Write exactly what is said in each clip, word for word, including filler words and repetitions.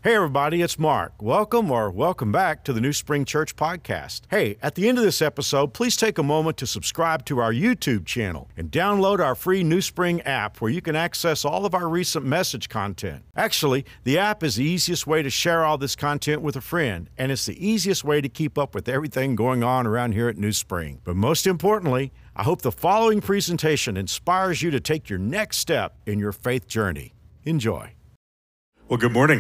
Hey everybody, it's Mark. Welcome or welcome back to the New Spring Church podcast. Hey, at the end of this episode, please take a moment to subscribe to our YouTube channel and download our free New Spring app where you can access all of our recent message content. Actually, the app is the easiest way to share all this content with a friend, and it's the easiest way to keep up with everything going on around here at New Spring. But most importantly, I hope the following presentation inspires you to take your next step in your faith journey. Enjoy. Well, good morning.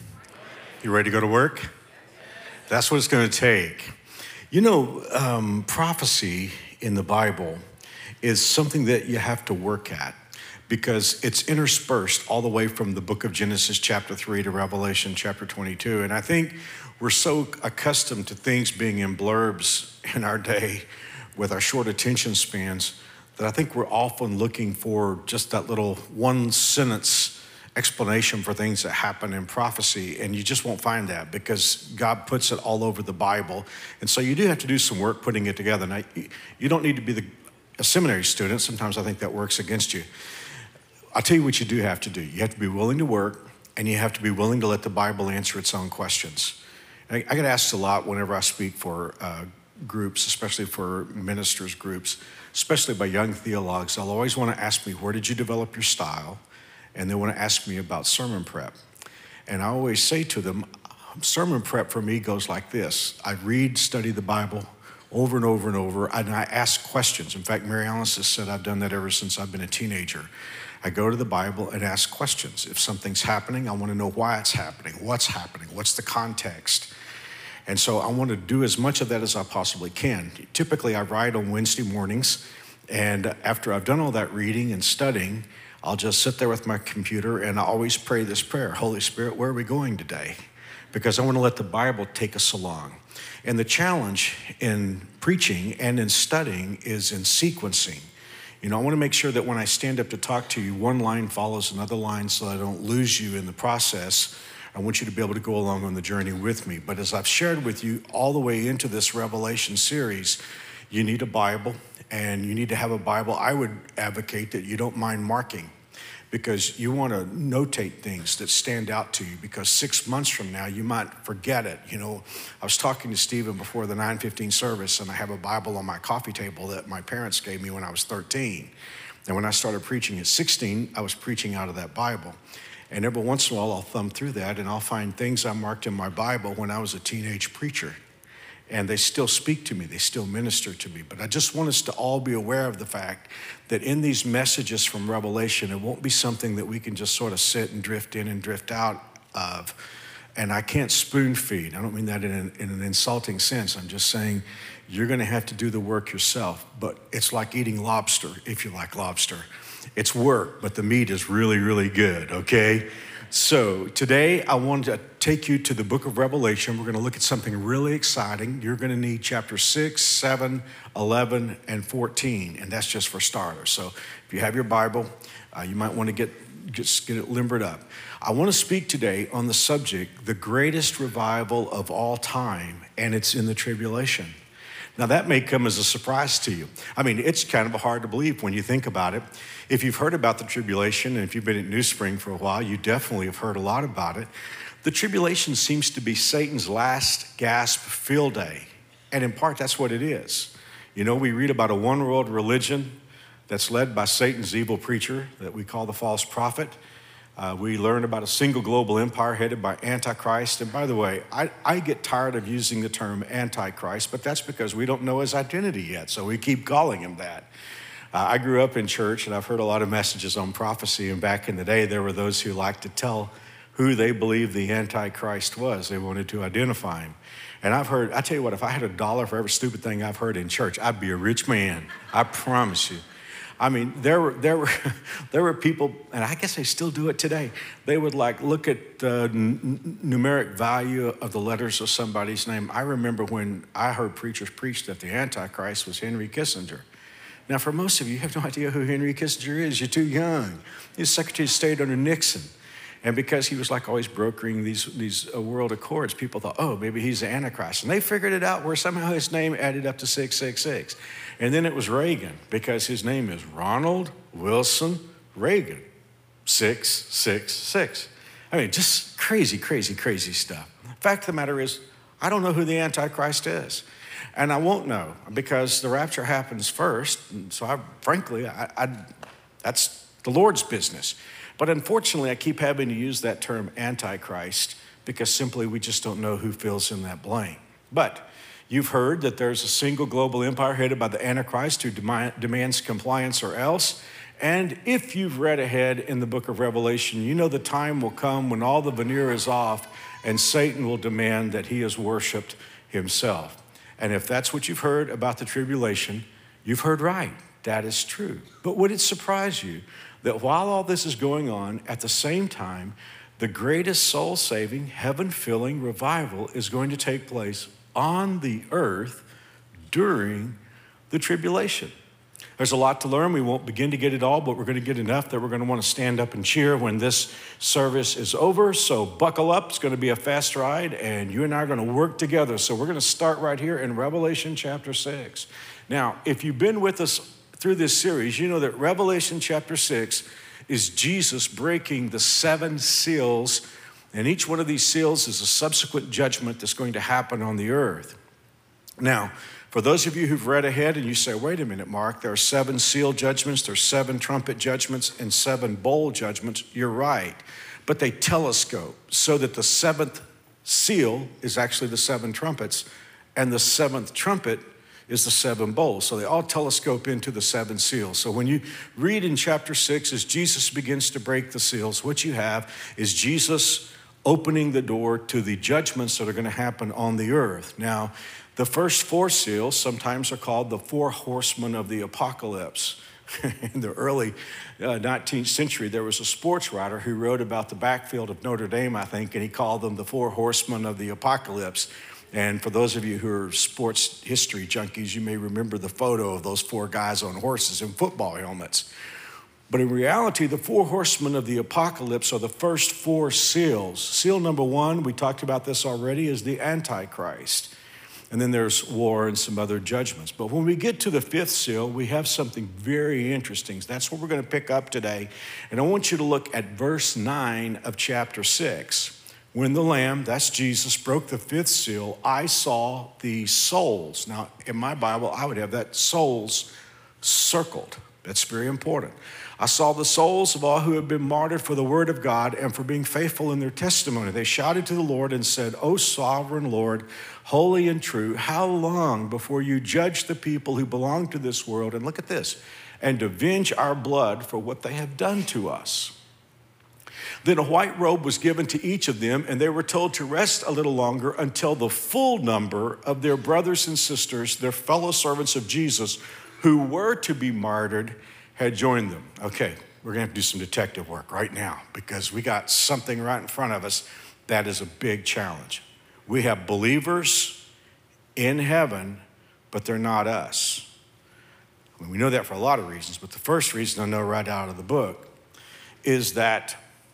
You ready to go to work? That's what it's going to take. You know, um, prophecy in the Bible is something that you have to work at because it's interspersed all the way from the book of Genesis chapter three to Revelation chapter twenty-two. And I think we're so accustomed to things being in blurbs in our day with our short attention spans that I think we're often looking for just that little one sentence explanation for things that happen in prophecy, and you just won't find that because God puts it all over the Bible. And so you do have to do some work putting it together. Now, you don't need to be the, a seminary student. Sometimes I think that works against you. I'll tell you what you do have to do. You have to be willing to work, and you have to be willing to let the Bible answer its own questions. I, I get asked a lot whenever I speak for uh, groups, especially for ministers groups, especially by young theologues. They'll always want to ask me, where did you develop your style? And they want to ask me about sermon prep. And I always say to them, sermon prep for me goes like this. I read, study the Bible over and over and over, and I ask questions. In fact, Mary Alice has said I've done that ever since I've been a teenager. I go to the Bible and ask questions. If something's happening, I want to know why it's happening, what's happening, what's the context. And so I want to do as much of that as I possibly can. Typically, I write on Wednesday mornings, and after I've done all that reading and studying, I'll just sit there with my computer and I always pray this prayer, Holy Spirit, where are we going today? Because I want to let the Bible take us along. And the challenge in preaching and in studying is in sequencing. You know, I want to make sure that when I stand up to talk to you, one line follows another line so I don't lose you in the process. I want you to be able to go along on the journey with me. But as I've shared with you all the way into this Revelation series, you need a Bible and you need to have a Bible. I would advocate that you don't mind marking, because you want to notate things that stand out to you, because six months from now, you might forget it. You know, I was talking to Stephen before the nine fifteen service, and I have a Bible on my coffee table that my parents gave me when I was thirteen. And when I started preaching at sixteen, I was preaching out of that Bible. And every once in a while, I'll thumb through that, and I'll find things I marked in my Bible when I was a teenage preacher. And they still speak to me, they still minister to me. But I just want us to all be aware of the fact that in these messages from Revelation, it won't be something that we can just sort of sit and drift in and drift out of. And I can't spoon feed. I don't mean that in an, in an insulting sense. I'm just saying you're gonna have to do the work yourself. But it's like eating lobster, if you like lobster. It's work, but the meat is really, really good, okay? So today I want to take you to the book of Revelation. We're going to look at something really exciting. You're going to need chapter six, seven, eleven, and fourteen, and that's just for starters. So if you have your Bible, uh, you might want to get, just get it limbered up. I want to speak today on the subject, the greatest revival of all time, and it's in the tribulation. Now that may come as a surprise to you. I mean, it's kind of hard to believe when you think about it. If you've heard about the tribulation, and if you've been at New Spring for a while, you definitely have heard a lot about it. The tribulation seems to be Satan's last gasp field day. And in part, that's what it is. You know, we read about a one-world religion that's led by Satan's evil preacher that we call the false prophet. Uh, we learn about a single global empire headed by Antichrist. And by the way, I, I get tired of using the term Antichrist, but that's because we don't know his identity yet, so we keep calling him that. Uh, I grew up in church, and I've heard a lot of messages on prophecy, and back in the day, there were those who liked to tell who they believed the Antichrist was. They wanted to identify him. And I've heard, I tell you what, if I had a dollar for every stupid thing I've heard in church, I'd be a rich man. I promise you. I mean, there were there were there were people, and I guess they still do it today. They would like look at the n- numeric value of the letters of somebody's name. I remember when I heard preachers preach that the Antichrist was Henry Kissinger. Now, for most of you, you have no idea who Henry Kissinger is. You're too young. He was Secretary of State under Nixon. And because he was like always brokering these, these uh, world accords, people thought, oh, maybe he's the Antichrist. And they figured it out where somehow his name added up to six six six. And then it was Reagan, because his name is Ronald Wilson Reagan, six six six. I mean, just crazy, crazy, crazy stuff. Fact of the matter is, I don't know who the Antichrist is. And I won't know because the rapture happens first. And so I, frankly, I, I, that's the Lord's business. But unfortunately, I keep having to use that term Antichrist because simply we just don't know who fills in that blank. But you've heard that there's a single global empire headed by the Antichrist who demand, demands compliance or else. And if you've read ahead in the book of Revelation, you know the time will come when all the veneer is off and Satan will demand that he is worshiped himself. And if that's what you've heard about the tribulation, you've heard right. That is true. But would it surprise you that while all this is going on, at the same time, the greatest soul-saving, heaven-filling revival is going to take place on the earth during the tribulation? There's a lot to learn. We won't begin to get it all, but we're going to get enough that we're going to want to stand up and cheer when this service is over. So buckle up. It's going to be a fast ride, and you and I are going to work together. So we're going to start right here in Revelation chapter six. Now, if you've been with us through this series, you know that Revelation chapter six is Jesus breaking the seven seals, and each one of these seals is a subsequent judgment that's going to happen on the earth. Now, for those of you who've read ahead and you say, wait a minute, Mark, there are seven seal judgments, there's seven trumpet judgments, and seven bowl judgments. You're right. But they telescope so that the seventh seal is actually the seven trumpets, and the seventh trumpet is the seven bowls. So they all telescope into the seven seals. So when you read in chapter six, as Jesus begins to break the seals, what you have is Jesus opening the door to the judgments that are going to happen on the earth. Now, the first four seals sometimes are called the four horsemen of the apocalypse. In the early uh, nineteenth century, there was a sports writer who wrote about the backfield of Notre Dame, I think, and he called them the four horsemen of the apocalypse. And for those of you who are sports history junkies, you may remember the photo of those four guys on horses in football helmets. But in reality, the four horsemen of the apocalypse are the first four seals. Seal number one, we talked about this already, is the Antichrist. And then there's war and some other judgments. But when we get to the fifth seal, we have something very interesting. That's what we're going to pick up today. And I want you to look at verse nine of chapter six. When the Lamb, that's Jesus, broke the fifth seal, I saw the souls. Now, in my Bible, I would have that souls circled. That's very important. I saw the souls of all who have been martyred for the word of God and for being faithful in their testimony. They shouted to the Lord and said, O sovereign Lord, holy and true, how long before you judge the people who belong to this world, and look at this, and avenge our blood for what they have done to us? Then a white robe was given to each of them, and they were told to rest a little longer until the full number of their brothers and sisters, their fellow servants of Jesus, who were to be martyred, had joined them. Okay, we're gonna have to do some detective work right now because we got something right in front of us that is a big challenge. We have believers in heaven, but they're not us. I mean, we know that for a lot of reasons, but the first reason I know right out of the book is that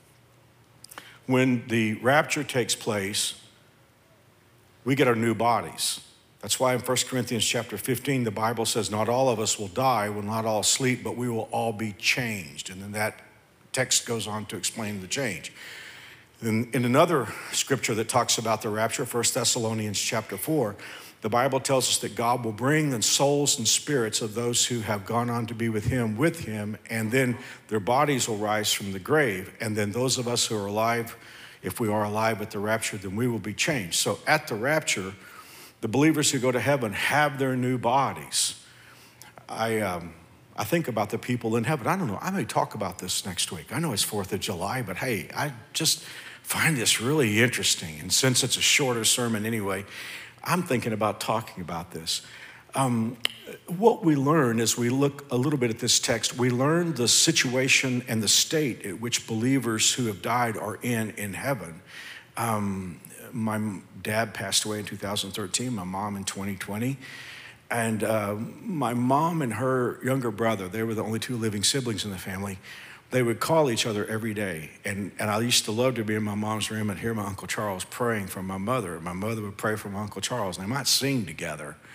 when the rapture takes place, we get our new bodies. That's why in First Corinthians chapter fifteen, the Bible says not all of us will die, we'll not all sleep, but we will all be changed. And then that text goes on to explain the change. In, in another scripture that talks about the rapture, First Thessalonians chapter four, the Bible tells us that God will bring the souls and spirits of those who have gone on to be with him, with him, and then their bodies will rise from the grave. And then those of us who are alive, if we are alive at the rapture, then we will be changed. So at the rapture, the believers who go to heaven have their new bodies. I um, I think about the people in heaven. I don't know, I may talk about this next week. I know it's fourth of July, but hey, I just find this really interesting. And since it's a shorter sermon anyway, I'm thinking about talking about this. Um, what we learn as we look a little bit at this text, we learn the situation and the state at which believers who have died are in in heaven. Um, my dad passed away in two thousand thirteen, my mom in twenty twenty. And uh, my mom and her younger brother, they were the only two living siblings in the family. They would call each other every day. And, and I used to love to be in my mom's room and hear my Uncle Charles praying for my mother. My mother would pray for my Uncle Charles, and they might sing together.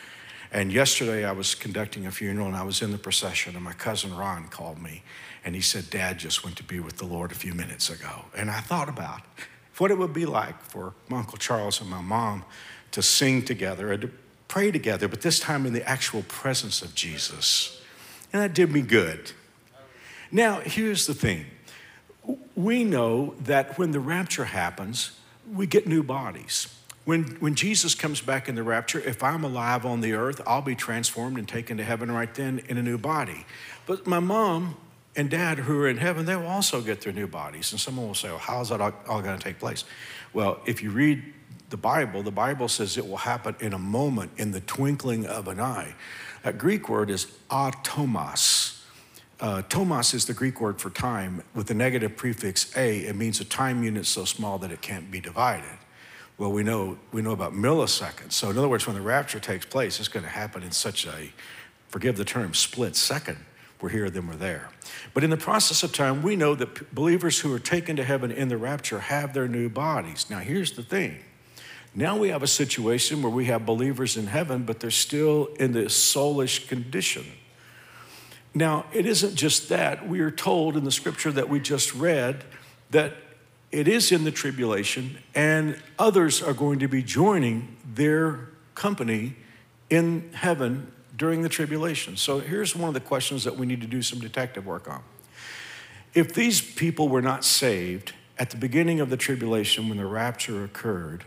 And yesterday I was conducting a funeral and I was in the procession and my cousin Ron called me and he said, Dad just went to be with the Lord a few minutes ago. And I thought about what it would be like for my Uncle Charles and my mom to sing together and to pray together, but this time in the actual presence of Jesus. And that did me good. Now, here's the thing. We know that when the rapture happens, we get new bodies. When, when Jesus comes back in the rapture, if I'm alive on the earth, I'll be transformed and taken to heaven right then in a new body. But my mom and dad who are in heaven, they will also get their new bodies. And someone will say, well, how is that all, all going to take place? Well, if you read the Bible, the Bible says it will happen in a moment, in the twinkling of an eye. That Greek word is atomos. Uh, tomos is the Greek word for time. With the negative prefix a, it means a time unit so small that it can't be divided. Well, we know we know about milliseconds. So in other words, when the rapture takes place, it's going to happen in such a, forgive the term, split second. We're here, then we're there. But in the process of time, we know that believers who are taken to heaven in the rapture have their new bodies. Now, here's the thing. Now we have a situation where we have believers in heaven, but they're still in this soulish condition. Now, it isn't just that. We are told in the scripture that we just read that it is in the tribulation, and others are going to be joining their company in heaven during the tribulation. So here's one of the questions that we need to do some detective work on. If these people were not saved at the beginning of the tribulation when the rapture occurred,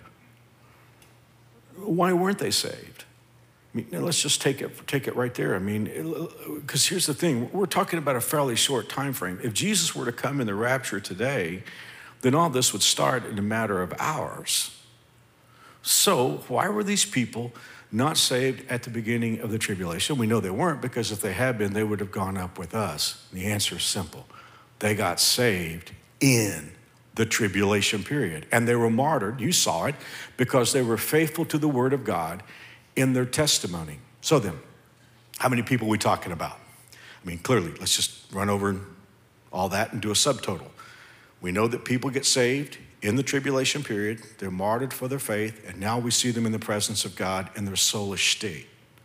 why weren't they saved? I mean, let's just take it, take it right there. I mean, because here's the thing. We're talking about a fairly short time frame. If Jesus were to come in the rapture today, then all this would start in a matter of hours. So why were these people not saved at the beginning of the tribulation? We know they weren't, because if they had been, they would have gone up with us. And the answer is simple. They got saved in the tribulation period. And they were martyred, you saw it, because they were faithful to the word of God in their testimony. So then, how many people are we talking about? I mean, clearly, let's just run over all that and do a subtotal. We know that people get saved in the tribulation period. They're martyred for their faith, and now we see them in the presence of God in their soulish state.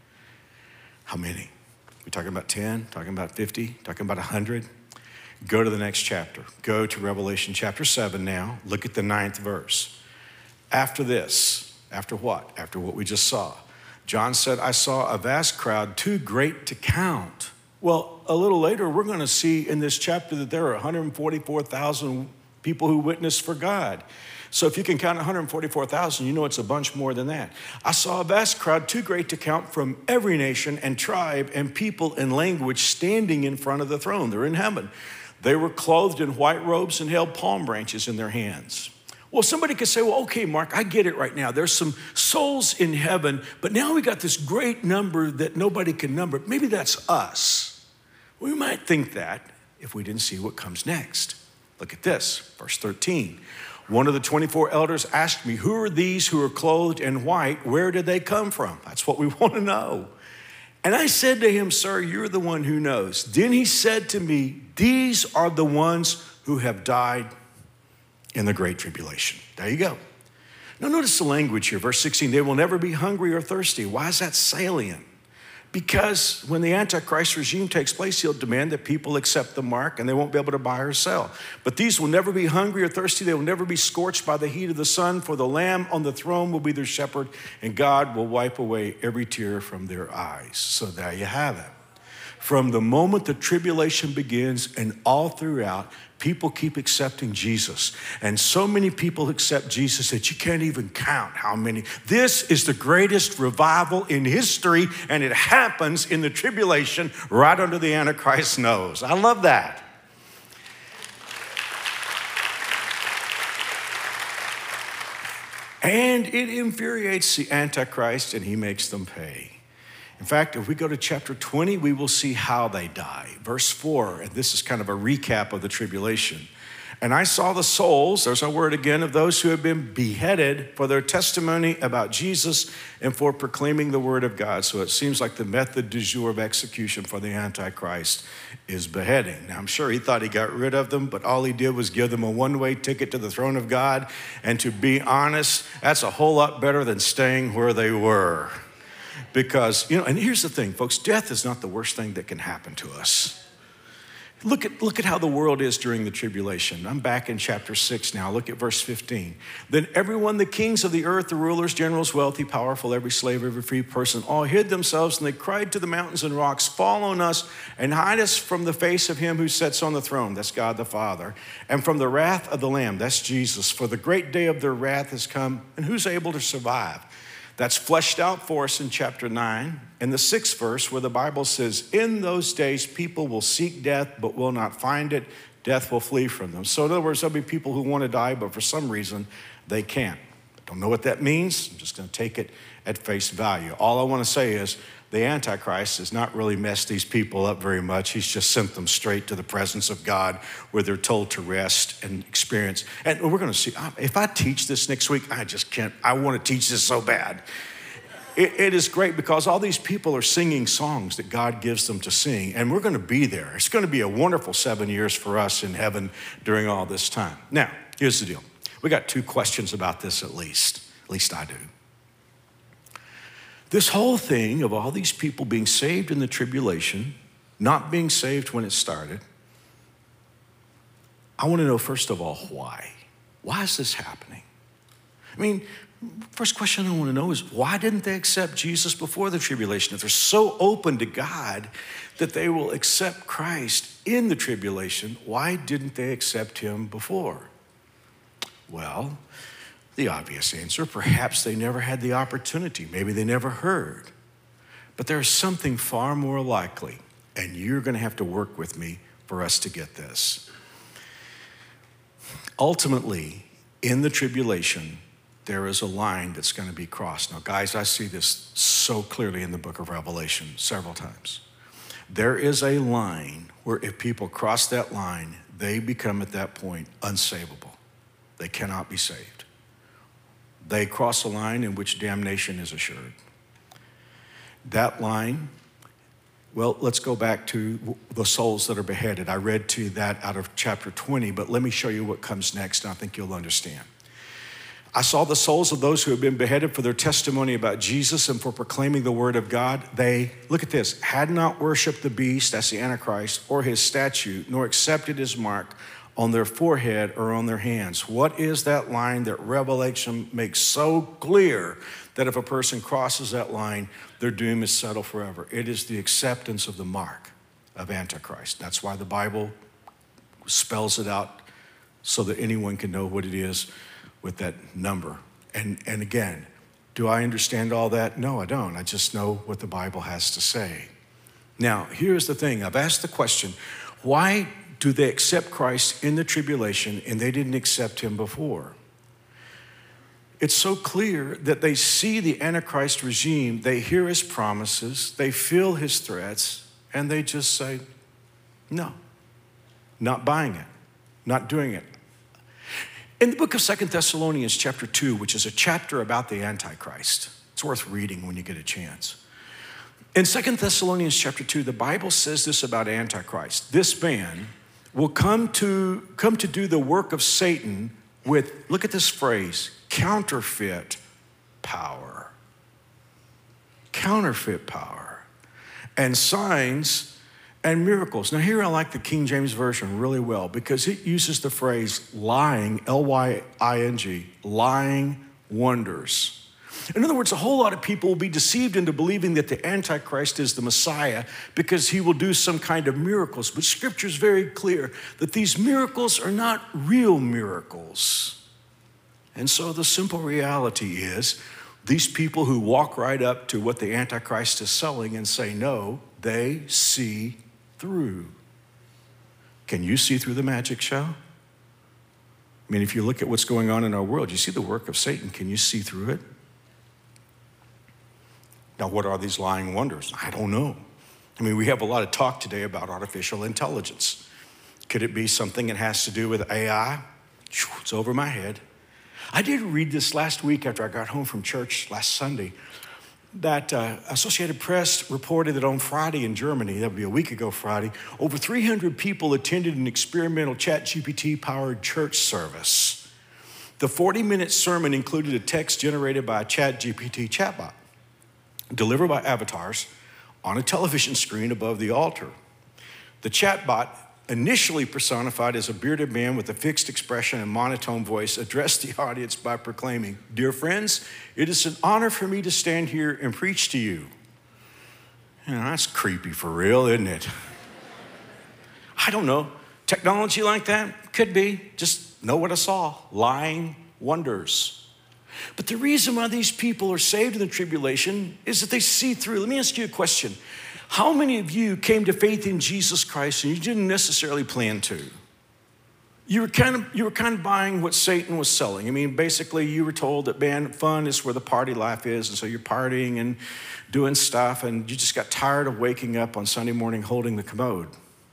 How many? We talking about ten, talking about fifty, talking about one hundred? Go to the next chapter. Go to Revelation chapter seven now. Look at the ninth verse. After this, after what? After what we just saw. John said, I saw a vast crowd too great to count. Well, a little later, we're going to see in this chapter that there are one hundred forty-four thousand people who witnessed for God. So if you can count one hundred forty-four thousand, you know it's a bunch more than that. I saw a vast crowd too great to count from every nation and tribe and people and language standing in front of the throne. They're in heaven. They were clothed in white robes and held palm branches in their hands. Well, somebody could say, well, okay, Mark, I get it right now. There's some souls in heaven, but now we got this great number that nobody can number. Maybe that's us. We might think that if we didn't see what comes next. Look at this, verse thirteen. One of the twenty-four elders asked me, who are these who are clothed in white? Where did they come from? That's what we want to know. And I said to him, sir, you're the one who knows. Then he said to me, these are the ones who have died in the great tribulation. There you go. Now notice the language here, verse sixteen, they will never be hungry or thirsty. Why is that salient? Because when the Antichrist regime takes place, he'll demand that people accept the mark and they won't be able to buy or sell. But these will never be hungry or thirsty. They will never be scorched by the heat of the sun, for the Lamb on the throne will be their shepherd, and God will wipe away every tear from their eyes. So there you have it. From the moment the tribulation begins and all throughout, people keep accepting Jesus. And so many people accept Jesus that you can't even count how many. This is the greatest revival in history, and it happens in the tribulation right under the Antichrist's nose. I love that. And it infuriates the Antichrist, and he makes them pay. In fact, if we go to chapter twenty, we will see how they die. Verse four, and this is kind of a recap of the tribulation. And I saw the souls, there's our word again, of those who have been beheaded for their testimony about Jesus and for proclaiming the word of God. So it seems like the method du jour of execution for the Antichrist is beheading. Now, I'm sure he thought he got rid of them, but all he did was give them a one-way ticket to the throne of God. And to be honest, that's a whole lot better than staying where they were. Because, you know, and here's the thing, folks, death is not the worst thing that can happen to us. Look at, look at how the world is during the tribulation. I'm back in chapter six now. Look at verse fifteen. Then everyone, the kings of the earth, the rulers, generals, wealthy, powerful, every slave, every free person, all hid themselves, and they cried to the mountains and rocks, fall on us and hide us from the face of him who sits on the throne. That's God the Father. And from the wrath of the Lamb. That's Jesus. For the great day of their wrath has come, and who's able to survive? That's fleshed out for us in chapter nine, in the sixth verse, where the Bible says, in those days, people will seek death, but will not find it. Death will flee from them. So in other words, there'll be people who want to die, but for some reason, they can't. Don't know what that means. I'm just going to take it at face value. All I want to say is the Antichrist has not really messed these people up very much. He's just sent them straight to the presence of God where they're told to rest and experience. And we're going to see, if I teach this next week, I just can't, I want to teach this so bad. It, it is great because all these people are singing songs that God gives them to sing, and we're going to be there. It's going to be a wonderful seven years for us in heaven during all this time. Now, here's the deal. We got two questions about this at least. At least I do. This whole thing of all these people being saved in the tribulation, not being saved when it started, I want to know, first of all, why? Why is this happening? I mean, first question I want to know is, why didn't they accept Jesus before the tribulation? If they're so open to God that they will accept Christ in the tribulation, why didn't they accept him before? Well, the obvious answer, perhaps they never had the opportunity. Maybe they never heard. But there's something far more likely, and you're going to have to work with me for us to get this. Ultimately, in the tribulation, there is a line that's going to be crossed. Now, guys, I see this so clearly in the book of Revelation several times. There is a line where if people cross that line, they become at that point unsavable. They cannot be saved. They cross a line in which damnation is assured. That line, well, let's go back to the souls that are beheaded. I read to you that out of chapter twenty, but let me show you what comes next, and I think you'll understand. I saw the souls of those who have been beheaded for their testimony about Jesus and for proclaiming the word of God. They, look at this, had not worshiped the beast, that's the Antichrist, or his statue, nor accepted his mark on their forehead or on their hands. What is that line that Revelation makes so clear that if a person crosses that line, their doom is settled forever? It is the acceptance of the mark of Antichrist. That's why the Bible spells it out so that anyone can know what it is with that number. And, and again, do I understand all that? No, I don't. I just know what the Bible has to say. Now, here's the thing. I've asked the question, why do they accept Christ in the tribulation and they didn't accept him before? It's so clear that they see the Antichrist regime, they hear his promises, they feel his threats, and they just say, no, not buying it, not doing it. In the book of Second Thessalonians chapter two, which is a chapter about the Antichrist, it's worth reading when you get a chance. In Second Thessalonians chapter two, the Bible says this about Antichrist. This man will come to, come to do the work of Satan with, look at this phrase, counterfeit power. Counterfeit power. And signs and miracles. Now here I like the King James Version really well because it uses the phrase lying, L Y I N G, lying wonders. In other words, a whole lot of people will be deceived into believing that the Antichrist is the Messiah because he will do some kind of miracles. But Scripture is very clear that these miracles are not real miracles. And so the simple reality is these people who walk right up to what the Antichrist is selling and say no, they see through. Can you see through the magic show? I mean, if you look at what's going on in our world, you see the work of Satan. Can you see through it? Now, what are these lying wonders? I don't know. I mean, we have a lot of talk today about artificial intelligence. Could it be something that has to do with A I? It's over my head. I did read this last week after I got home from church last Sunday, that uh, Associated Press reported that on Friday in Germany, that would be a week ago Friday, over three hundred people attended an experimental Chat G P T-powered church service. The forty-minute sermon included a text generated by a Chat G P T chatbot. delivered by avatars on a television screen above the altar. The chatbot, initially personified as a bearded man with a fixed expression and monotone voice, addressed the audience by proclaiming, "Dear friends, it is an honor for me to stand here and preach to you." You know, that's creepy for real, isn't it? I don't know. Technology like that? Could be. Just know what I saw. Lying wonders. But the reason why these people are saved in the tribulation is that they see through. Let me ask you a question. How many of you came to faith in Jesus Christ and you didn't necessarily plan to? You were kind of you were kind of buying what Satan was selling. I mean, basically, you were told that, man, fun is where the party life is, and so you're partying and doing stuff, and you just got tired of waking up on Sunday morning holding the commode.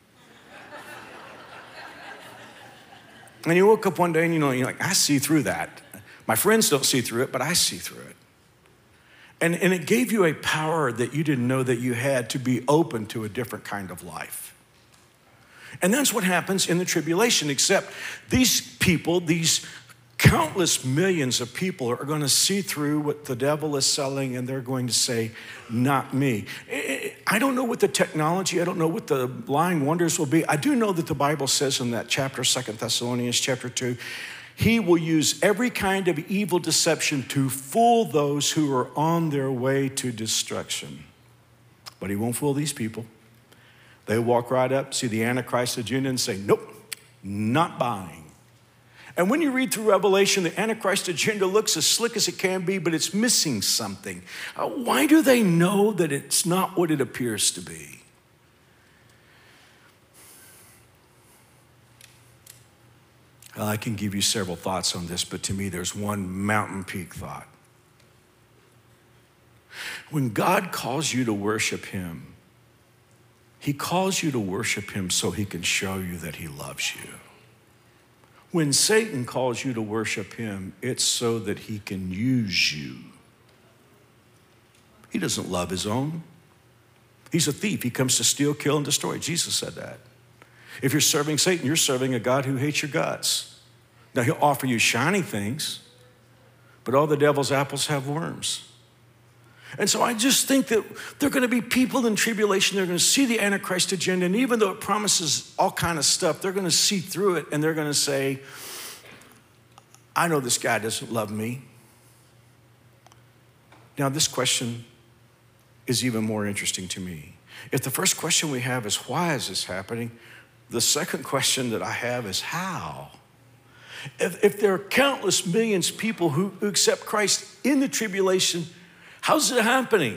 And you woke up one day and you know, you're like, I see through that. My friends don't see through it, but I see through it. And, and it gave you a power that you didn't know that you had to be open to a different kind of life. And that's what happens in the tribulation, except these people, these countless millions of people are going to see through what the devil is selling, and they're going to say, not me. I don't know what the technology, I don't know what the lying wonders will be. I do know that the Bible says in that chapter, Second Thessalonians chapter two, he will use every kind of evil deception to fool those who are on their way to destruction. But he won't fool these people. They walk right up, see the Antichrist agenda and say, nope, not buying. And when you read through Revelation, the Antichrist agenda looks as slick as it can be, but it's missing something. Uh, why do they know that it's not what it appears to be? Well, I can give you several thoughts on this, but to me, there's one mountain peak thought. When God calls you to worship him, he calls you to worship him so he can show you that he loves you. When Satan calls you to worship him, it's so that he can use you. He doesn't love his own. He's a thief. He comes to steal, kill, and destroy. Jesus said that. If you're serving Satan, you're serving a God who hates your guts. Now, he'll offer you shiny things, but all the devil's apples have worms. And so I just think that there are going to be people in tribulation, they're going to see the Antichrist agenda, and even though it promises all kind of stuff, they're going to see through it, and they're going to say, I know this guy doesn't love me. Now, this question is even more interesting to me. If the first question we have is, why is this happening? The second question that I have is, how? If, if there are countless millions of people who, who accept Christ in the tribulation, how's it happening?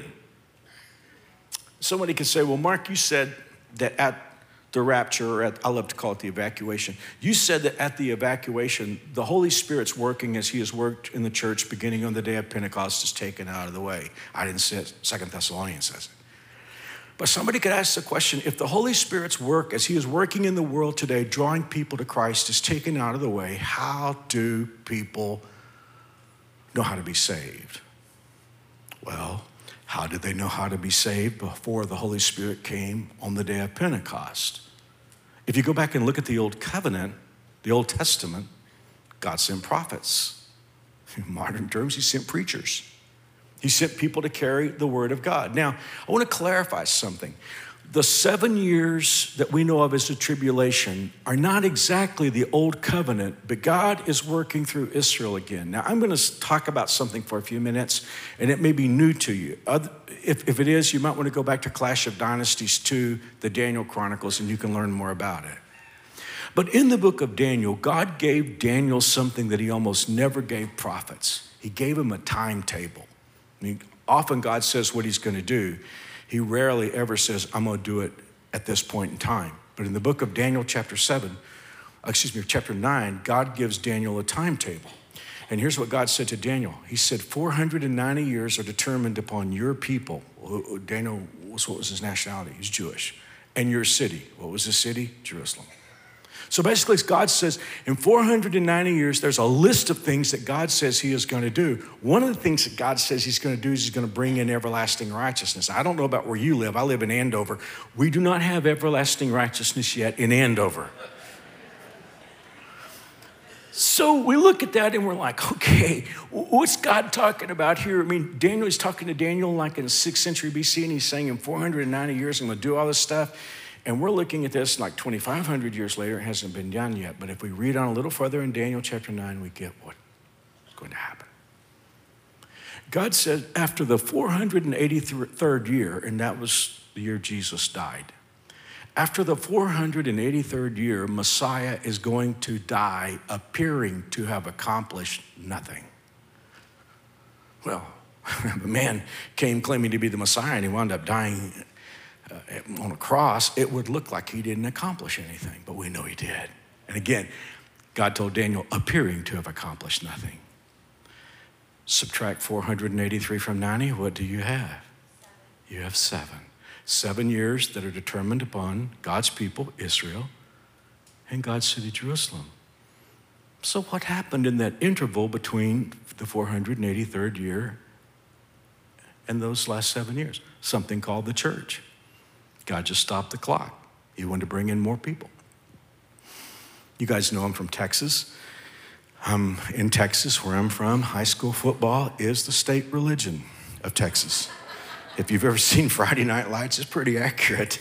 Somebody could say, well, Mark, you said that at the rapture, or at, I love to call it the evacuation, you said that at the evacuation, the Holy Spirit's working as he has worked in the church beginning on the day of Pentecost is taken out of the way. I didn't say it, Second Thessalonians says it. But somebody could ask the question, if the Holy Spirit's work as he is working in the world today, drawing people to Christ, is taken out of the way, how do people know how to be saved? Well, how did they know how to be saved before the Holy Spirit came on the day of Pentecost? If you go back and look at the Old Covenant, the Old Testament, God sent prophets. In modern terms, he sent preachers. He sent people to carry the word of God. Now, I want to clarify something. The seven years that we know of as the tribulation are not exactly the old covenant, but God is working through Israel again. Now, I'm going to talk about something for a few minutes, and it may be new to you. If, if it is, you might want to go back to Clash of Dynasties two, the Daniel Chronicles, and you can learn more about it. But in the book of Daniel, God gave Daniel something that he almost never gave prophets. He gave him a timetable. I mean, often God says what he's going to do. He rarely ever says, I'm going to do it at this point in time. But in the book of Daniel chapter seven, excuse me, chapter nine, God gives Daniel a timetable. And here's what God said to Daniel. He said, four hundred ninety years are determined upon your people. Daniel, what was his nationality? He's Jewish. And your city. What was the city? Jerusalem. So basically, God says, in four hundred ninety years, there's a list of things that God says he is going to do. One of the things that God says he's going to do is he's going to bring in everlasting righteousness. I don't know about where you live. I live in Andover. We do not have everlasting righteousness yet in Andover. So we look at that and we're like, okay, what's God talking about here? I mean, Daniel is talking to Daniel like in the sixth century B C, and he's saying in four hundred ninety years, I'm going to do all this stuff. And we're looking at this like twenty-five hundred years later, it hasn't been done yet. But if we read on a little further in Daniel chapter nine, we get what's going to happen. God said after the four hundred eighty-third year, and that was the year Jesus died, after the four hundred eighty-third year, Messiah is going to die, appearing to have accomplished nothing. Well, the man came claiming to be the Messiah, and he wound up dying uh, on a cross. It would look like he didn't accomplish anything, but we know he did. And again, God told Daniel, appearing to have accomplished nothing. Subtract four hundred eighty-three from ninety, what do you have? You have seven. Seven years that are determined upon God's people, Israel, and God's city, Jerusalem. So what happened in that interval between the four hundred eighty-third year and those last seven years? Something called the church. God just stopped the clock. He wanted to bring in more people. You guys know I'm from Texas. I'm in Texas, where I'm from. High school football is the state religion of Texas. If you've ever seen Friday Night Lights, it's pretty accurate.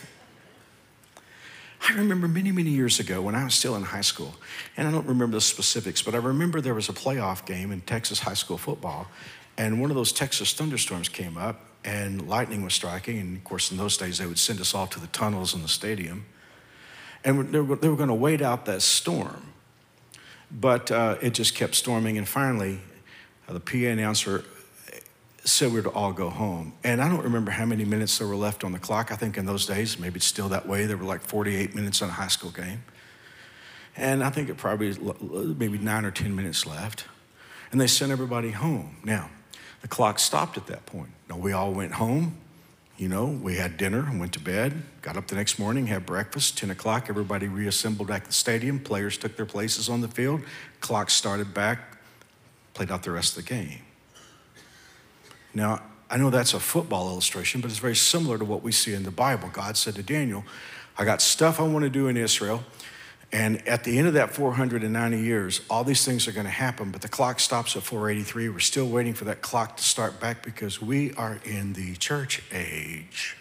I remember many, many years ago when I was still in high school, and I don't remember the specifics, but I remember there was a playoff game in Texas high school football, and one of those Texas thunderstorms came up, and lightning was striking, and of course in those days they would send us all to the tunnels in the stadium, and they were, they were going to wait out that storm, but uh, it just kept storming, and finally uh, the P A announcer said we were to all go home. And I don't remember how many minutes there were left on the clock. I think in those days, maybe it's still that way, there were like forty-eight minutes on a high school game. And I think it probably maybe nine or ten minutes left. And they sent everybody home. Now, the clock stopped at that point. Now, we all went home. You know, we had dinner and went to bed, got up the next morning, had breakfast. ten o'clock, everybody reassembled back at the stadium. Players took their places on the field. Clock started back, played out the rest of the game. Now, I know that's a football illustration, but it's very similar to what we see in the Bible. God said to Daniel, I got stuff I want to do in Israel, and at the end of that four hundred ninety years, all these things are going to happen, but the clock stops at four eighty-three. We're still waiting for that clock to start back because we are in the church age.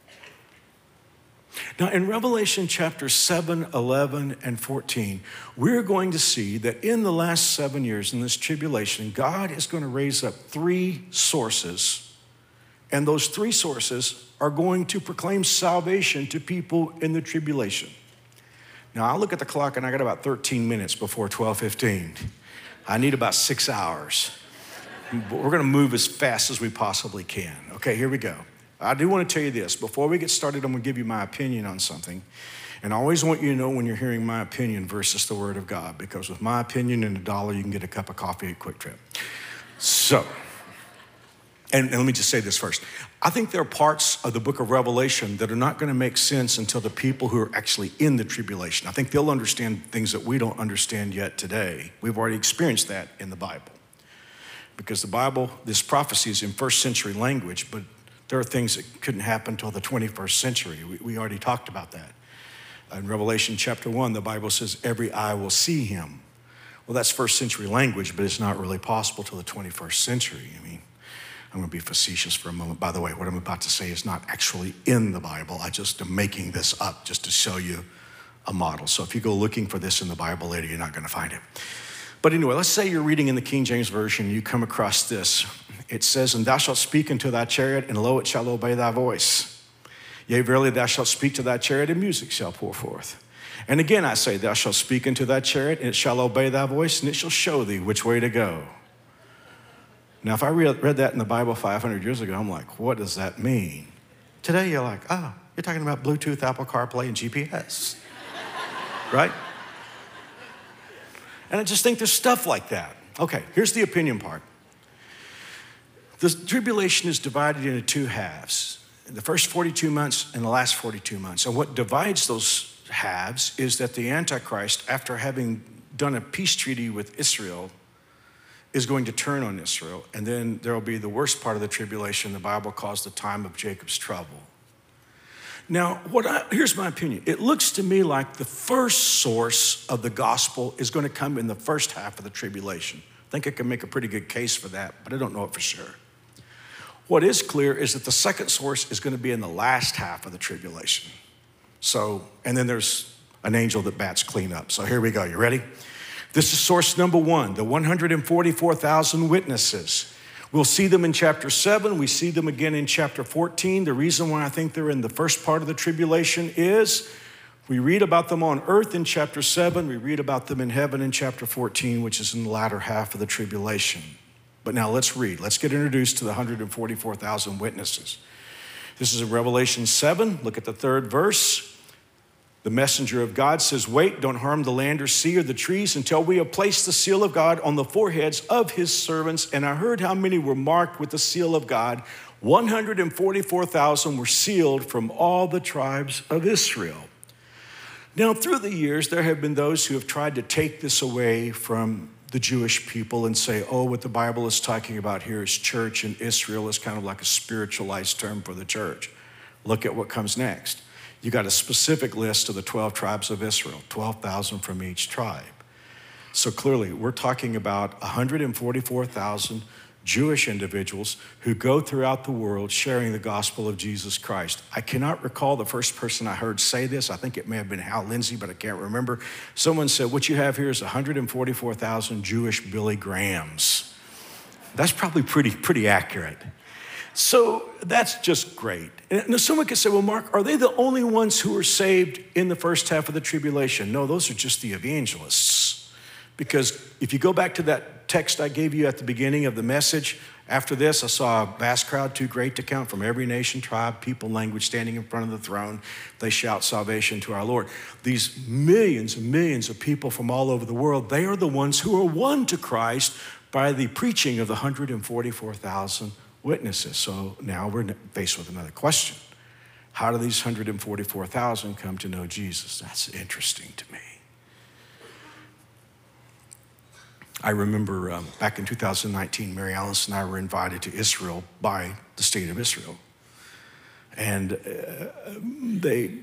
Now, in Revelation chapter seven, eleven, and fourteen, we're going to see that in the last seven years in this tribulation, God is going to raise up three sources, and those three sources are going to proclaim salvation to people in the tribulation. Now, I look at the clock, and I got about thirteen minutes before twelve fifteen. I need about six hours. But we're going to move as fast as we possibly can. Okay, here we go. I do want to tell you this. Before we get started, I'm going to give you my opinion on something. And I always want you to know when you're hearing my opinion versus the Word of God, because with my opinion and a dollar, you can get a cup of coffee at Quick Trip. So, and, and let me just say this first. I think there are parts of the book of Revelation that are not going to make sense until the people who are actually in the tribulation. I think they'll understand things that we don't understand yet today. We've already experienced that in the Bible. Because the Bible, this prophecy is in first century language, but there are things that couldn't happen until the twenty-first century. We, we already talked about that. In Revelation chapter one, the Bible says, every eye will see him. Well, that's first century language, but it's not really possible till the twenty-first century. I mean, I'm going to be facetious for a moment. By the way, what I'm about to say is not actually in the Bible. I just am making this up just to show you a model. So if you go looking for this in the Bible later, you're not going to find it. But anyway, let's say you're reading in the King James Version and you come across this. It says, and thou shalt speak unto thy chariot, and lo, it shall obey thy voice. Yea, verily, thou shalt speak to thy chariot, and music shall pour forth. And again I say, thou shalt speak unto thy chariot, and it shall obey thy voice, and it shall show thee which way to go. Now, if I read, read that in the Bible five hundred years ago, I'm like, what does that mean? Today, you're like, ah, oh, you're talking about Bluetooth, Apple CarPlay, and G P S, right? And I just think there's stuff like that. Okay, here's the opinion part. The tribulation is divided into two halves, the first forty-two months and the last forty-two months. And what divides those halves is that the Antichrist, after having done a peace treaty with Israel, is going to turn on Israel. And then there will be the worst part of the tribulation the Bible calls the time of Jacob's trouble. Now, what I, here's my opinion. It looks to me like the first source of the gospel is going to come in the first half of the tribulation. I think I can make a pretty good case for that, but I don't know it for sure. What is clear is that the second source is going to be in the last half of the tribulation. So, and then there's an angel that bats clean up. So here we go. You ready? This is source number one, the one hundred forty-four thousand witnesses. We'll see them in chapter seven. We see them again in chapter fourteen. The reason why I think they're in the first part of the tribulation is we read about them on earth in chapter seven. We read about them in heaven in chapter fourteen, which is in the latter half of the tribulation. But now let's read. Let's get introduced to the one hundred forty-four thousand witnesses. This is in Revelation seven. Look at the third verse. The messenger of God says, wait, don't harm the land or sea or the trees until we have placed the seal of God on the foreheads of his servants. And I heard how many were marked with the seal of God. one hundred forty-four thousand were sealed from all the tribes of Israel. Now, through the years, there have been those who have tried to take this away from the Jewish people and say, oh, what the Bible is talking about here is church, and Israel is kind of like a spiritualized term for the church. Look at what comes next. You got a specific list of the twelve tribes of Israel, twelve thousand from each tribe. So clearly, we're talking about one hundred forty-four thousand Jewish individuals who go throughout the world sharing the gospel of Jesus Christ. I cannot recall the first person I heard say this. I think it may have been Hal Lindsey, but I can't remember. Someone said, what you have here is one hundred forty-four thousand Jewish Billy Grahams. That's probably pretty, pretty accurate. So that's just great. And now someone could say, well, Mark, are they the only ones who were saved in the first half of the tribulation? No, those are just the evangelists. Because if you go back to that text I gave you at the beginning of the message, after this, I saw a vast crowd too great to count from every nation, tribe, people, language, standing in front of the throne. They shout salvation to our Lord. These millions and millions of people from all over the world, they are the ones who are won to Christ by the preaching of the one hundred forty-four thousand witnesses. So now we're faced with another question. How do these one hundred forty-four thousand come to know Jesus? That's interesting to me. I remember um, back in two thousand nineteen, Mary Alice and I were invited to Israel by the state of Israel. And uh, they,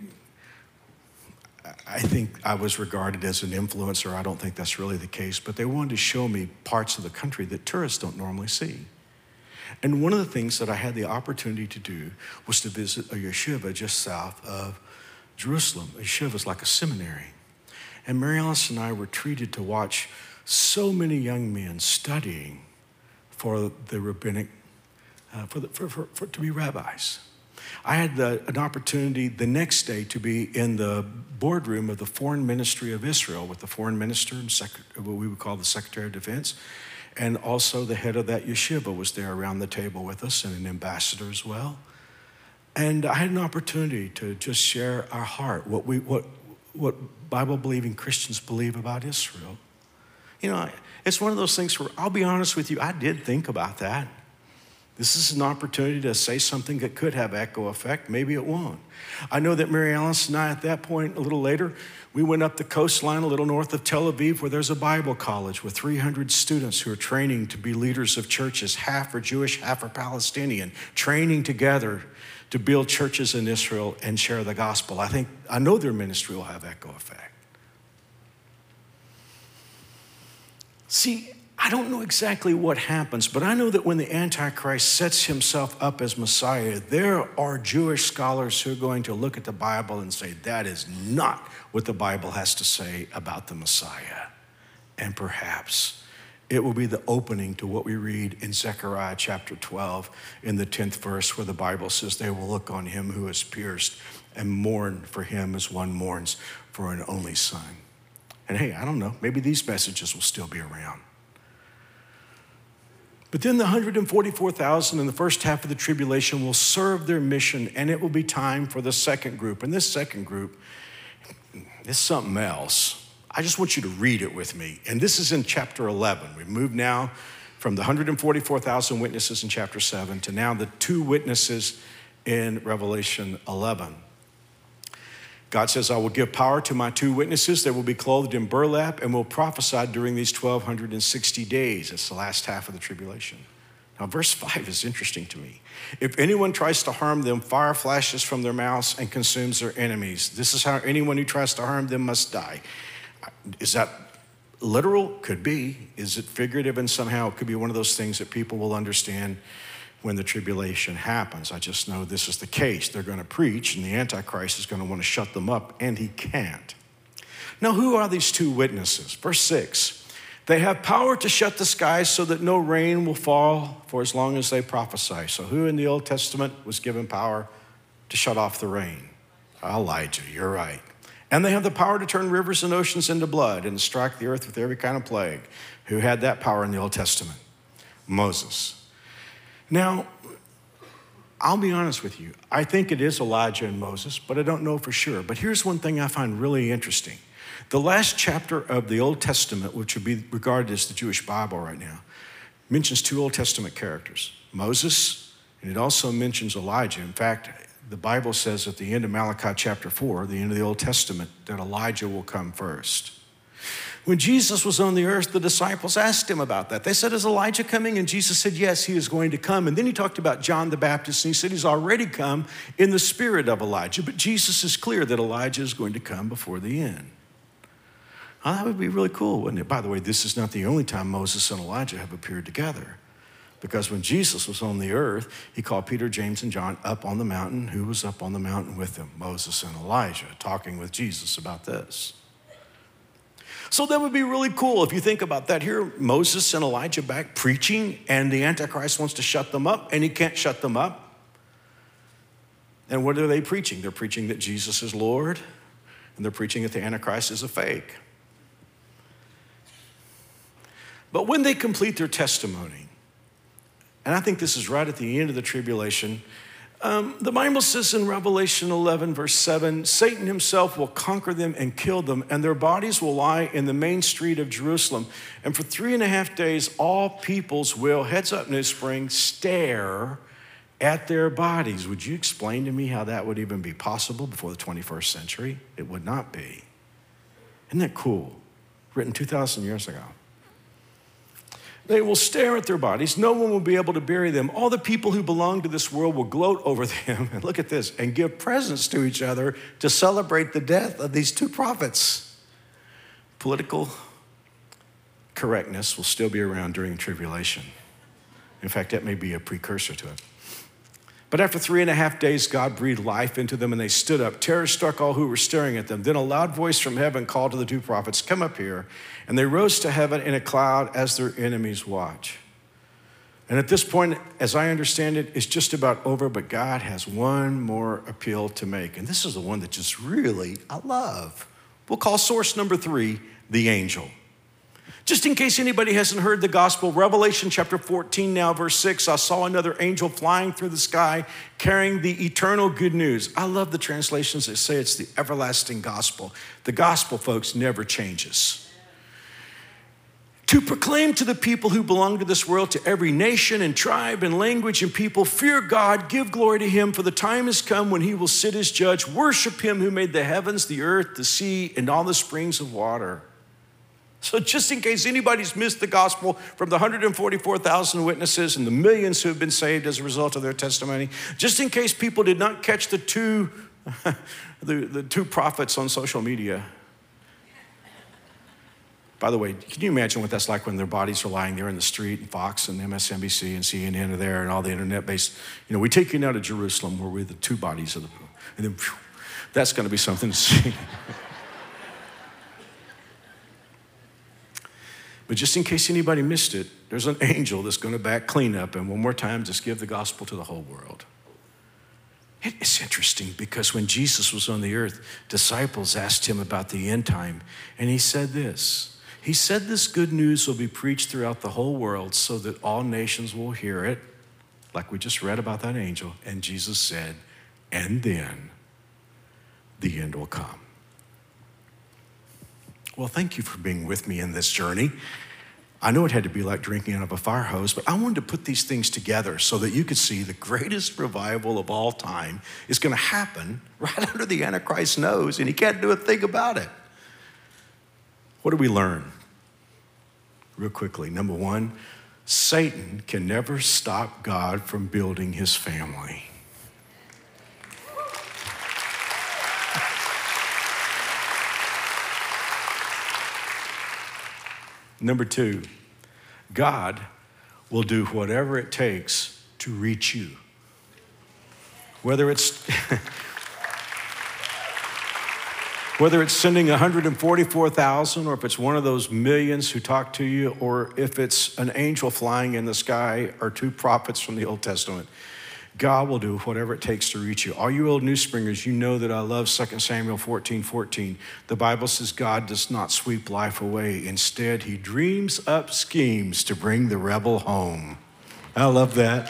I think I was regarded as an influencer. I don't think that's really the case, but they wanted to show me parts of the country that tourists don't normally see. And one of the things that I had the opportunity to do was to visit a yeshiva just south of Jerusalem. A yeshiva is like a seminary. And Mary Alice and I were treated to watch so many young men studying for the rabbinic, uh, for, the, for, for, for to be rabbis. I had the, an opportunity the next day to be in the boardroom of the Foreign Ministry of Israel with the foreign minister and sec- what we would call the Secretary of Defense. And also the head of that yeshiva was there around the table with us, and an ambassador as well. And I had an opportunity to just share our heart, what we what what Bible-believing Christians believe about Israel. You know, it's one of those things where, I'll be honest with you, I did think about that. This is an opportunity to say something that could have echo effect. Maybe it won't. I know that Mary Alice and I, at that point, a little later, we went up the coastline a little north of Tel Aviv, where there's a Bible college with three hundred students who are training to be leaders of churches. Half are Jewish, half are Palestinian, training together to build churches in Israel and share the gospel. I think, I know their ministry will have echo effect. See, I don't know exactly what happens, but I know that when the Antichrist sets himself up as Messiah, there are Jewish scholars who are going to look at the Bible and say, that is not what the Bible has to say about the Messiah. And perhaps it will be the opening to what we read in Zechariah chapter twelve in the tenth verse, where the Bible says they will look on him who is pierced and mourn for him as one mourns for an only son. And hey, I don't know, maybe these messages will still be around. But then the one hundred forty-four thousand in the first half of the tribulation will serve their mission, and it will be time for the second group. And this second group is something else. I just want you to read it with me. And this is in chapter eleven. We move now from the one hundred forty-four thousand witnesses in chapter seven to now the two witnesses in Revelation eleven. God says, I will give power to my two witnesses. They will be clothed in burlap and will prophesy during these twelve sixty days. It's the last half of the tribulation. Now, verse five is interesting to me. If anyone tries to harm them, fire flashes from their mouths and consumes their enemies. This is how anyone who tries to harm them must die. Is that literal? Could be. Is it figurative? And somehow it could be one of those things that people will understand when the tribulation happens. I just know this is the case. They're going to preach, and the Antichrist is going to want to shut them up, and he can't. Now, who are these two witnesses? Verse six, they have power to shut the skies so that no rain will fall for as long as they prophesy. So who in the Old Testament was given power to shut off the rain? Elijah, you're right. And they have the power to turn rivers and oceans into blood and strike the earth with every kind of plague. Who had that power in the Old Testament? Moses. Now, I'll be honest with you. I think it is Elijah and Moses, but I don't know for sure. But here's one thing I find really interesting. The last chapter of the Old Testament, which would be regarded as the Jewish Bible right now, mentions two Old Testament characters, Moses, and it also mentions Elijah. In fact, the Bible says at the end of Malachi chapter four, the end of the Old Testament, that Elijah will come first. When Jesus was on the earth, the disciples asked him about that. They said, is Elijah coming? And Jesus said, yes, he is going to come. And then he talked about John the Baptist, and he said he's already come in the spirit of Elijah. But Jesus is clear that Elijah is going to come before the end. Now, that would be really cool, wouldn't it? By the way, this is not the only time Moses and Elijah have appeared together. Because when Jesus was on the earth, he called Peter, James, and John up on the mountain. Who was up on the mountain with them? Moses and Elijah, talking with Jesus about this. So that would be really cool if you think about that. Here, Moses and Elijah back preaching, and the Antichrist wants to shut them up, and he can't shut them up. And what are they preaching? They're preaching that Jesus is Lord, and they're preaching that the Antichrist is a fake. But when they complete their testimony, and I think this is right at the end of the tribulation, Um, the Bible says in Revelation eleven, verse seven, Satan himself will conquer them and kill them, and their bodies will lie in the main street of Jerusalem. And for three and a half days, all peoples will, heads up New Spring, stare at their bodies. Would you explain to me how that would even be possible before the twenty-first century? It would not be. Isn't that cool? Written two thousand years ago. They will stare at their bodies. No one will be able to bury them. All the people who belong to this world will gloat over them, and look at this, and give presents to each other to celebrate the death of these two prophets. Political correctness will still be around during tribulation. In fact, that may be a precursor to it. But after three and a half days, God breathed life into them, and they stood up. Terror struck all who were staring at them. Then a loud voice from heaven called to the two prophets, come up here. And they rose to heaven in a cloud as their enemies watch. And at this point, as I understand it, it's just about over, but God has one more appeal to make. And this is the one that just really I love. We'll call source number three, the angel. Just in case anybody hasn't heard the gospel, Revelation chapter fourteen now, verse six, I saw another angel flying through the sky carrying the eternal good news. I love the translations that say it's the everlasting gospel. The gospel, folks, never changes. To proclaim to the people who belong to this world, to every nation and tribe and language and people, fear God, give glory to him, for the time has come when he will sit as judge. Worship him who made the heavens, the earth, the sea, and all the springs of water. So just in case anybody's missed the gospel from the one hundred forty-four thousand witnesses and the millions who have been saved as a result of their testimony, just in case people did not catch the two, the, the two prophets on social media. By the way, can you imagine what that's like when their bodies are lying there in the street and Fox and M S N B C and C N N are there and all the internet-based, you know, we take you now to Jerusalem where we're the two bodies of the, and then whew, that's going to be something to see. But just in case anybody missed it, there's an angel that's going to back clean up and one more time just give the gospel to the whole world. It's interesting because when Jesus was on the earth, disciples asked him about the end time, and he said this. He said this good news will be preached throughout the whole world so that all nations will hear it, like we just read about that angel. And Jesus said, and then the end will come. Well, thank you for being with me in this journey. I know it had to be like drinking out of a fire hose, but I wanted to put these things together so that you could see the greatest revival of all time is going to happen right under the Antichrist's nose, and he can't do a thing about it. What do we learn? Real quickly. Number one, Satan can never stop God from building his family. Number two, God will do whatever it takes to reach you. Whether it's whether it's sending one hundred forty-four thousand, or if it's one of those millions who talk to you, or if it's an angel flying in the sky, or two prophets from the Old Testament, God will do whatever it takes to reach you. All you old New Springers, you know that I love Second Samuel fourteen fourteen. The Bible says God does not sweep life away. Instead, he dreams up schemes to bring the rebel home. I love that.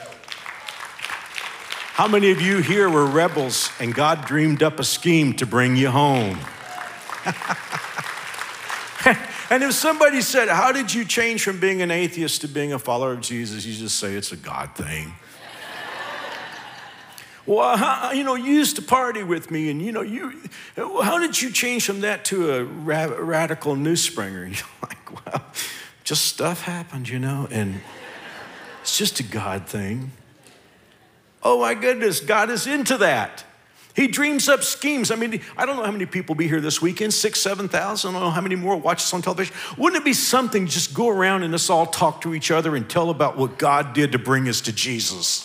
How many of you here were rebels and God dreamed up a scheme to bring you home? And if somebody said, how did you change from being an atheist to being a follower of Jesus? You just say, it's a God thing. Well, how, you know, you used to party with me, and, you know, you, how did you change from that to a ra- radical New Springer? And you're like, well, just stuff happened, you know, and it's just a God thing. Oh, my goodness, God is into that. He dreams up schemes. I mean, I don't know how many people be here this weekend, six, seven thousand. I don't know how many more watch us on television. Wouldn't it be something to just go around and us all talk to each other and tell about what God did to bring us to Jesus?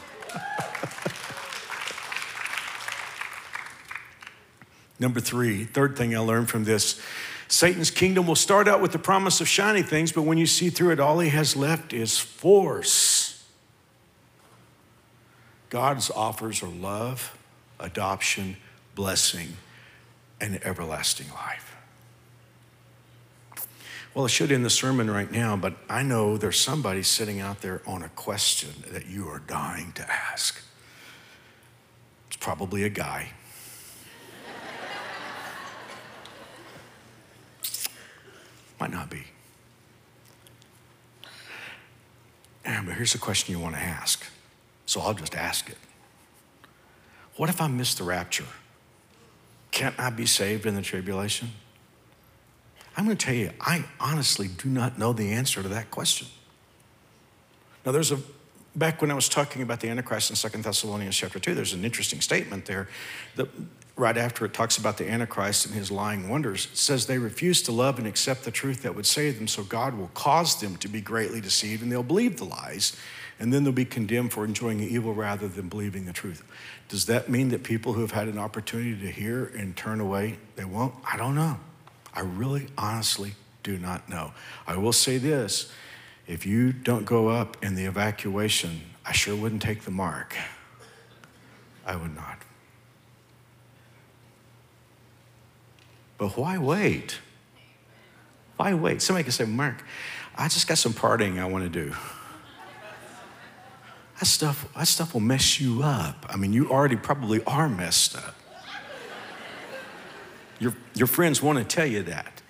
Number three, third thing I learned from this, Satan's kingdom will start out with the promise of shiny things, but when you see through it, all he has left is force. God's offers are love, adoption, blessing, and everlasting life. Well, I should end the sermon right now, but I know there's somebody sitting out there on a question that you are dying to ask. It's probably a guy. Might not be. Yeah, but here's the question you want to ask. So I'll just ask it. What if I miss the rapture? Can't I be saved in the tribulation? I'm going to tell you, I honestly do not know the answer to that question. Now, there's a, back when I was talking about the Antichrist in Second Thessalonians chapter two, there's an interesting statement there that right after it talks about the Antichrist and his lying wonders. It says they refuse to love and accept the truth that would save them, so God will cause them to be greatly deceived, and they'll believe the lies, and then they'll be condemned for enjoying evil rather than believing the truth. Does that mean that people who have had an opportunity to hear and turn away, they won't? I don't know. I really, honestly do not know. I will say this, if you don't go up in the evacuation, I sure wouldn't take the mark. I would not. But why wait? Why wait? Somebody can say, Mark, I just got some partying I want to do. That stuff, that stuff will mess you up. I mean, you already probably are messed up. Your, your friends want to tell you that.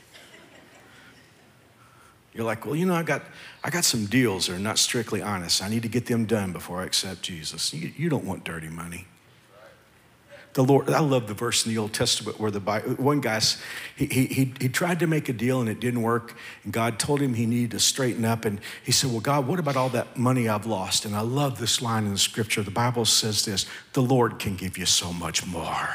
You're like, well, you know, I got, I got some deals that are not strictly honest. I need to get them done before I accept Jesus. You, you don't want dirty money. The Lord, I love the verse in the Old Testament where the one guy, he, he, he tried to make a deal and it didn't work. And God told him he needed to straighten up. And he said, well, God, what about all that money I've lost? And I love this line in the scripture. The Bible says this, the Lord can give you so much more.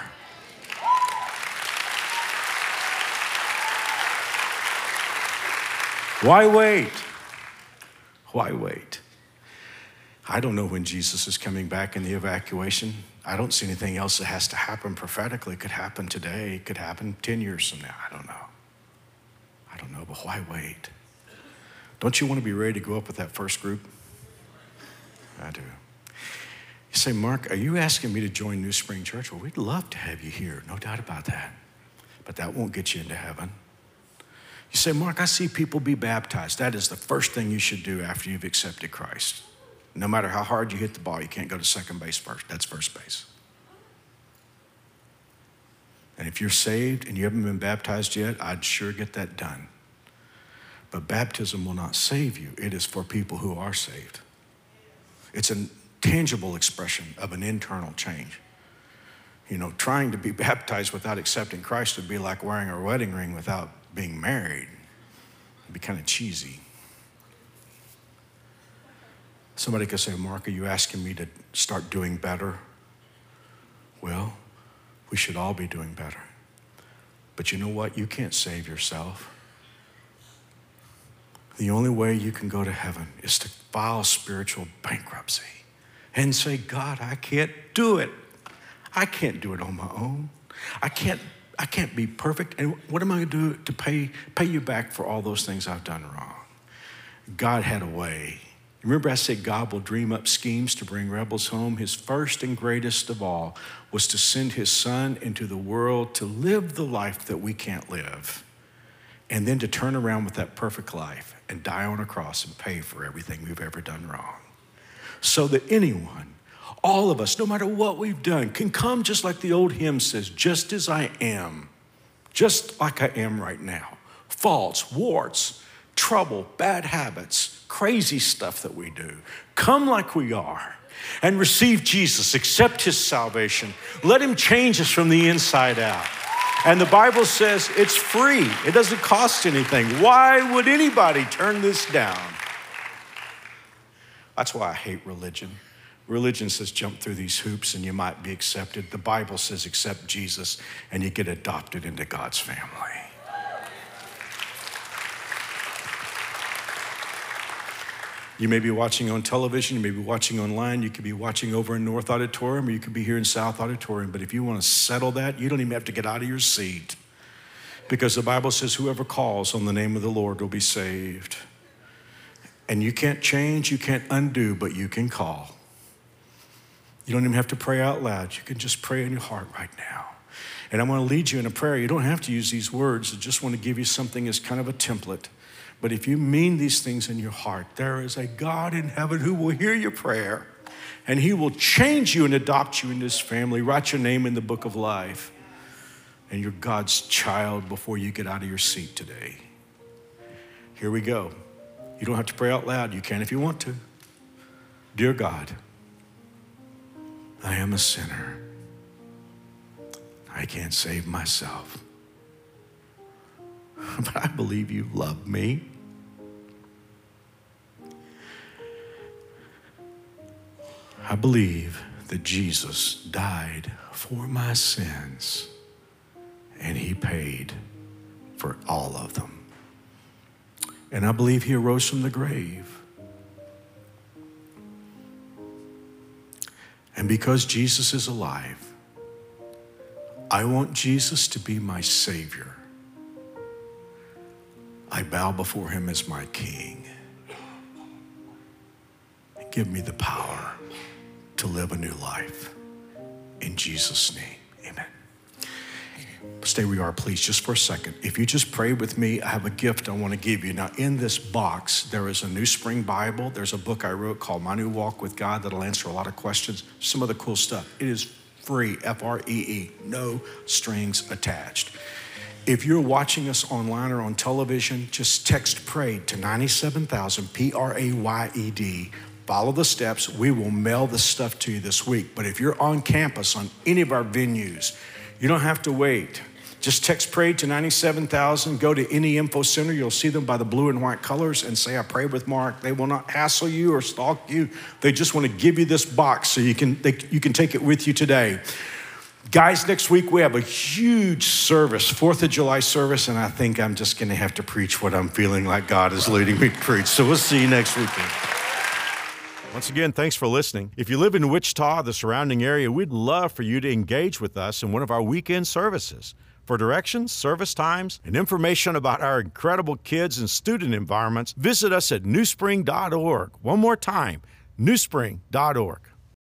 Why wait? Why wait? I don't know when Jesus is coming back in the evacuation. I don't see anything else that has to happen prophetically. It could happen today. It could happen ten years from now. I don't know. I don't know, but why wait? Don't you want to be ready to go up with that first group? I do. You say, Mark, are you asking me to join New Spring Church? Well, we'd love to have you here. No doubt about that. But that won't get you into heaven. You say, Mark, I see people be baptized. That is the first thing you should do after you've accepted Christ. No matter how hard you hit the ball, you can't go to second base first. That's first base. And if you're saved and you haven't been baptized yet, I'd sure get that done. But baptism will not save you. It is for people who are saved. It's a tangible expression of an internal change. You know, trying to be baptized without accepting Christ would be like wearing a wedding ring without being married. It'd be kind of cheesy. Somebody could say, Mark, are you asking me to start doing better? Well, we should all be doing better. But you know what? You can't save yourself. The only way you can go to heaven is to file spiritual bankruptcy and say, God, I can't do it. I can't do it on my own. I can't, I can't be perfect. And what am I going to do to pay, pay you back for all those things I've done wrong? God had a way. Remember I said God will dream up schemes to bring rebels home? His first and greatest of all was to send his son into the world to live the life that we can't live, and then to turn around with that perfect life and die on a cross and pay for everything we've ever done wrong. So that anyone, all of us, no matter what we've done, can come just like the old hymn says, just as I am, just like I am right now. Faults, warts, trouble, bad habits, crazy stuff that we do. Come like we are and receive Jesus, accept his salvation. Let him change us from the inside out. And the Bible says it's free. It doesn't cost anything. Why would anybody turn this down? That's why I hate religion. Religion says jump through these hoops and you might be accepted. The Bible says accept Jesus and you get adopted into God's family. You may be watching on television, you may be watching online, you could be watching over in North Auditorium, or you could be here in South Auditorium. But if you want to settle that, you don't even have to get out of your seat. Because the Bible says whoever calls on the name of the Lord will be saved. And you can't change, you can't undo, but you can call. You don't even have to pray out loud. You can just pray in your heart right now. And I'm going to lead you in a prayer. You don't have to use these words. I just want to give you something as kind of a template. But if you mean these things in your heart, there is a God in heaven who will hear your prayer, and he will change you and adopt you into his family, write your name in the book of life, and you're God's child before you get out of your seat today. Here we go. You don't have to pray out loud. You can if you want to. Dear God, I am a sinner. I can't save myself. But I believe you love me. I believe that Jesus died for my sins, and he paid for all of them. And I believe he arose from the grave. And because Jesus is alive, I want Jesus to be my Savior. I bow before him as my King. Give me the power to live a new life. In Jesus' name, amen. Stay where you are, please, just for a second. If you just pray with me, I have a gift I want to give you. Now, in this box, there is a New Spring Bible. There's a book I wrote called My New Walk with God that'll answer a lot of questions. Some of the cool stuff. It is free, F R E E, no strings attached. If you're watching us online or on television, just text PRAYED to ninety-seven thousand, P R A Y E D. Follow the steps. We will mail this stuff to you this week. But if you're on campus on any of our venues, you don't have to wait. Just text PRAYED to ninety-seven thousand. Go to any info center. You'll see them by the blue and white colors and say, I prayed with Mark. They will not hassle you or stalk you. They just want to give you this box so you can, they, you can take it with you today. Guys, next week we have a huge service, fourth of July service, and I think I'm just going to have to preach what I'm feeling like God is leading me to preach. So we'll see you next weekend. Once again, thanks for listening. If you live in Wichita, the surrounding area, we'd love for you to engage with us in one of our weekend services. For directions, service times, and information about our incredible kids and student environments, visit us at new spring dot org. One more time, new spring dot org.